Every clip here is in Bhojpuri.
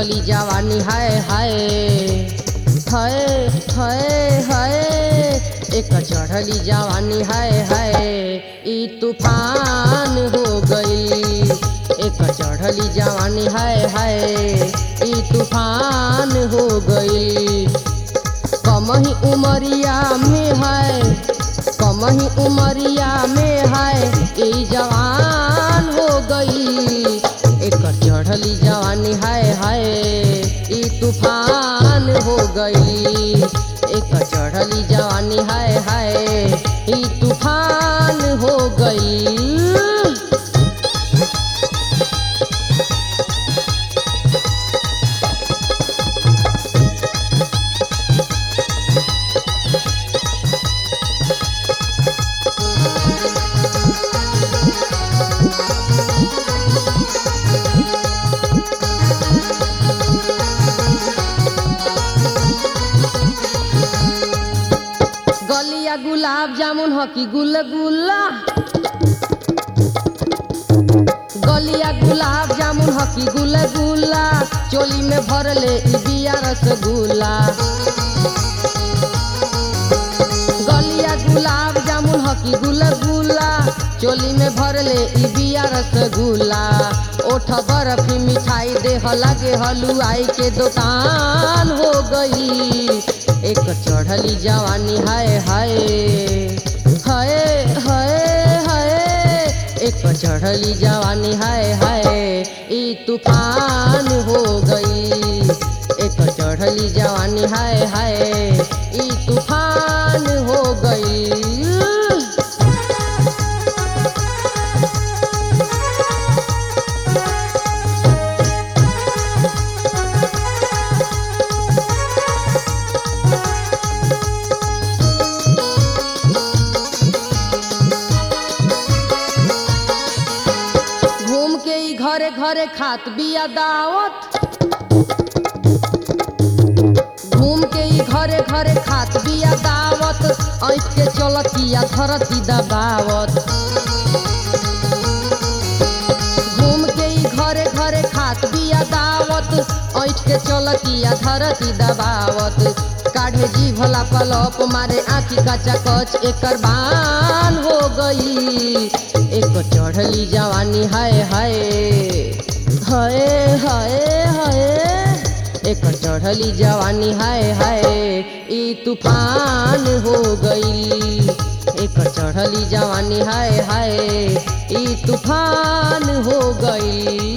चढ़ली जवानी हाय हाय हाय हाय हाय एक चढ़ली जवानी हाय हाय ई तूफान हो गई एक चढ़ली जवानी हाय हाय ई तूफान हो गई कमही उमरिया में है कमही उमरिया में है ई जवान हो गई एक चढ़ली जवानी हाय हाय ई तूफान हो गई एक चढ़ली जवानी हाय हाय ई तूफान हो गई। गलिया गुलाब जामुन हकी गुलगुला गलिया गुलाब जामुन हकी गुलगुला चोली में भरले ई बिया रसगुल्ला गलिया गुलाब जामुन हकी गुलगुला चोली में भरले ई बिया रसगुल्ला ओठ बर्फी मिठाई देह लगे हलुआई के दुकान हो गई एक चढ़ली जवानी हाय हाय हाय हाय हाय एक चढ़ली जवानी हाय हाय ई तूफान हो गई एक चढ़ली जवानी हाय हाय ई तूफान हो गई। घरे घरे खात बिया दावत घूम के ई घरे घरे खात बिया दावत ऐठ के चलतिया धरती दबावत घूम के ई घरे घरे खात बिया दावत ऐठ के चलतिया धरती दबावत काढ़े जीभला पलप मारे आँखी कचा कच एकर बान हो गई एक चढ़ली जवानी हाय हाय हाय हाय हाय एक चढ़ली जवानी हाय हाय ई तूफान हो गई एक चढ़ली जवानी हाय हाय ई तूफान हो गई।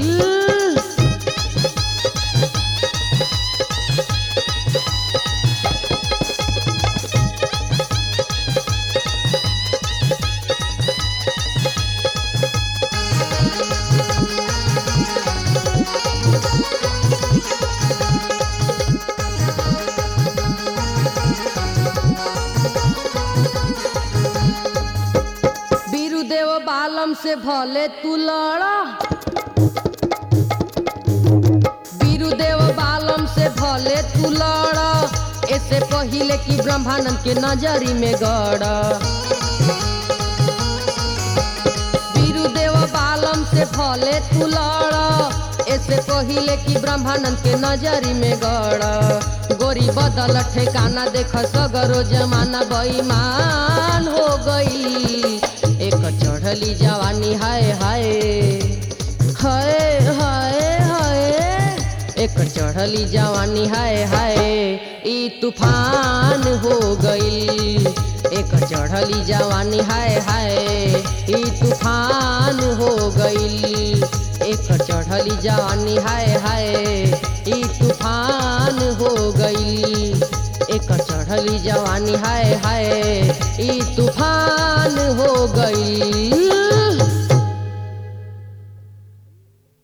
देव बालम से भले तू लड़ा बीरुदेव बालम से भले तू लड़ा ऐसे पहिले की ब्रह्मानंद के नजरी में गड़ा बीरुदेव बालम से भले तू लड़ा ऐसे पहिले की ब्रह्मानंद के नजरी में गड़ा गोरी बदल ठेकाना देख सगरो जमाना बेईमान हो गई एक चढ़ली जवानी हाय हाय हाय हाय हाय एक चढ़ली जवानी हाय हाय ई तूफान हो गई एक चढ़ली जवानी हाय हाय ई तूफान हो गई एक चढ़ली जवानी हाय हाय ई तूफान हो गई एक चढ़ली जवानी हाय हाय ई तूफान हो गई।